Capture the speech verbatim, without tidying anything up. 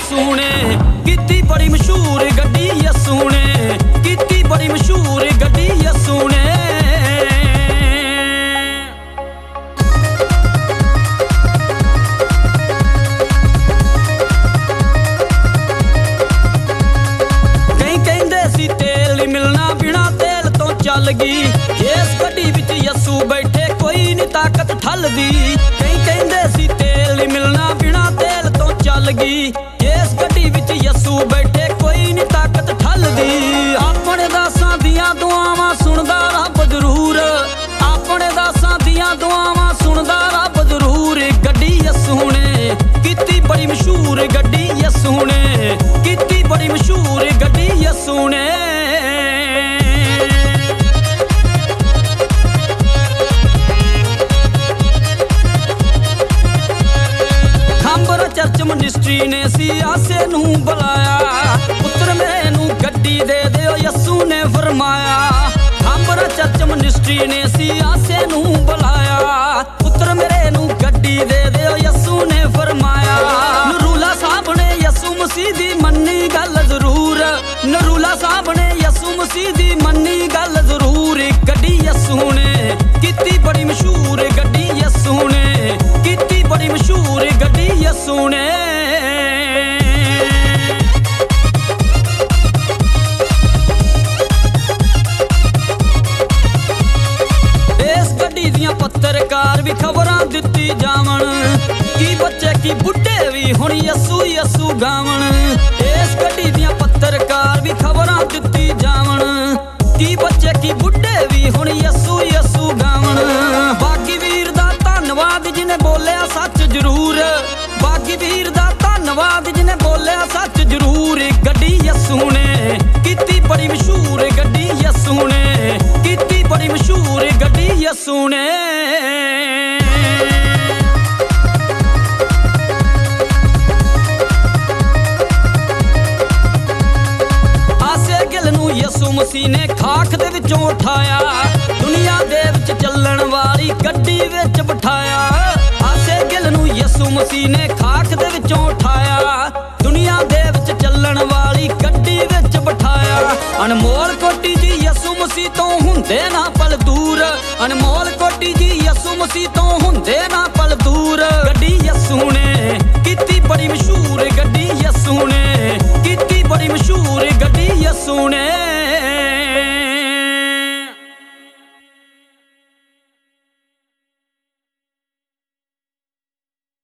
ਯਸੂ ਨੇ ਕੀਤੀ ਬੜੀ ਮਸ਼ਹੂਰ ਗੱਡੀ ਯਸੂ ਨੇ ਕੀਤੀ ਬੜੀ ਮਸ਼ਹੂਰ ਗੱਡੀ ਯਸੂ ਨੇ ਚੱਲ ਗਈ ਇਸ ਗੱਡੀ ਵਿੱਚ ਯਸੂ ਬੈਠੇ ਕੋਈ ਨੀ ਤਾਕਤ ਠੱਲਦੀ ਕਈ ਕਹਿੰਦੇ ਸੀ ਤੇਲ ਨੀ ਮਿਲਣਾ ਬਿਨਾ ਤੇਲ ਤੋਂ ਚੱਲ ਗਈ ਇਸ ਗੱਡੀ ਵਿੱਚ ਯਸੂ ਬੈਠੇ ਕੋਈ ਨੀ ਤਾਕਤ ਠੱਲਦੀ ਆਪਣੇ ਦਾਸਾਂ ਦੀਆਂ ਦੁਆਵਾਂ ਸੁਣਦਾ ਰੱਬ ਜ਼ਰੂਰ ਆਪਣੇ ਦਾਸਾਂ ਦੀਆਂ ਦੁਆਵਾਂ ਸੁਣਦਾ ਰੱਬ ਜ਼ਰੂਰ ਗੱਡੀ ਯਸੂ ਨੇ ਕੀਤੀ ਬੜੀ ਮਸ਼ਹੂਰ ਗੱਡੀ ਯਸੂ ਨੇ ਕੀਤੀ ਬੜੀ ਮਸ਼ਹੂਰ ਗੱਡੀ ਯਸੂ ਨੇ ਚਰਚ ਮਨਿਸਟਰੀ ਨੇ ਸੀ ਆਸੇ ਨੂੰ ਬੁਲਾਇਆ ਪੁੱਤਰ ਮੈਨੂੰ ਗੱਡੀ ਦੇ ਦਿਓ ਯਸੂ ਨੇ ਫਰਮਾਇਆ ਖਾਂਬਰਾ ਚਰਚ ਮਨਿਸਟਰੀ ਨੇ ਸੀ ਆਸੇ ਨੂੰ ਬੁਲਾਇਆ ਪੁੱਤਰ ਮੇਰੇ ਨੂੰ ਗੱਡੀ ਦੇ ਦਿਓ ਯਸੂ ਨੇ ਫਰਮਾਇਆ ਨਰੂਲਾ ਸਾਹਿਬ ਨੇ ਯਸੂ ਮਸੀਹ ਦੀ ਮੰਨੀ ਗੱਲ ਜ਼ਰੂਰ ਨਰੂਲਾ ਸਾਹਿਬ ਨੇ ਯਸੂ ਮਸੀਹ ਦੀ ਮੰਨੀ ਗੱਲ ਜ਼ਰੂਰ ਗੱਡੀ ਯਸੂ ਨੇ ਕੀਤੀ ਬੜੀ ਮਸ਼ਹੂਰ ਗੱਡੀ ਯਸੂ ਨੇ ਕੀਤੀ ਬੜੀ ਮਸ਼ਹੂਰ ਗੱਡੀ ਯਸੂ ਨੇ ਇਸ ਗੱਡੀ ਦੀਆਂ ਪੱਤਰਕਾਰ ਵੀ ਖਬਰਾਂ ਦਿੱਤੀ ਜਾਵਣ ਕੀ ਬੱਚੇ ਕੀ ਬੁੱਢੇ ਵੀ ਹੁਣ ਯਸੂ ਯਸੂ ਗਾਵਣ ਇਸ ਗੱਡੀ ਦੀਆਂ ਪੱਤਰਕਾਰ ਵੀ ਖਬਰਾਂ ਦਿੱਤੀ ਜਾਵਣ ਕੀ ਬੱਚੇ ਕੀ ਬੁੱਢੇ ਵੀ ਹੁਣ ਯਸੂ ਯਸੂ ਗਾਵਣ ਬਾਗੀ ਵੀਰ ਦਾ ਧੰਨਵਾਦ ਜਿਹਨੇ ਬੋਲਿਆ ਸੱਚ ਜ਼ਰੂਰ ਬਾਗੀ ਵੀਰ ਦਾ ਧੰਨਵਾਦ ਜਿਹਨੇ ਬੋਲਿਆ ਸੱਚ ਜ਼ਰੂਰ ਗੱਡੀ ਯਸੂ ਨੇ ਕੀਤੀ ਬੜੀ ਮਸ਼ਹੂਰ ਗੱਡੀ ਯਸੂ ਨੇ ਕੀਤੀ ਬੜੀ ਮਸ਼ਹੂਰ ਗੱਡੀ ਯਸੂ ਨੇ ਆਸੇ ਗਿੱਲ ਨੂੰ ਯਸੂ ਮਸੀਹ ਨੇ ਖਾਕ ਦੇ ਵਿੱਚੋਂ ਉਠਾਇਆ ਦੁਨੀਆ ਦੇ ਵਿੱਚ ਚੱਲਣ ਵਾਲੀ ਗੱਡੀ ਵਿੱਚ ਬਿਠਾਇਆ ਆਸੇ ਗਿੱਲ ਨੂੰ ਯਸੂ ਮਸੀਹ ਨੇ ਖਾਕ ਦੇ ਵਿੱਚੋਂ ਉਠਾਇਆ ਦੁਨੀਆ ਦੇ ਵਿੱਚ ਚੱਲਣ ਵਾਲੀ ਗੱਡੀ ਵਿੱਚ ਬਿਠਾਇਆ ਅਨਮੋਲ ਕੋਟੀ ਜੀ ਯਸੂ ਮਸੀਹ ਤੋਂ ਹੁੰਦੇ ਨਾ ਪਲ ਦੂਰ ਅਨਮੋਲ ਕੋਟੀ ਜੀ ਯਸੂ ਮਸੀਹ ਤੋਂ ਹੁੰਦੇ ਨਾ ਪਲ ਦੂਰ ਗੱਡੀ ਯਸੂ ਨੇ ਕੀਤੀ ਬੜੀ ਮਸ਼ਹੂਰ ਗੱਡੀ ਯਸੂ ਨੇ ਕੀਤੀ ਬੜੀ ਮਸ਼ਹੂਰ ਗੱਡੀ ਯਸੂ ਨੇ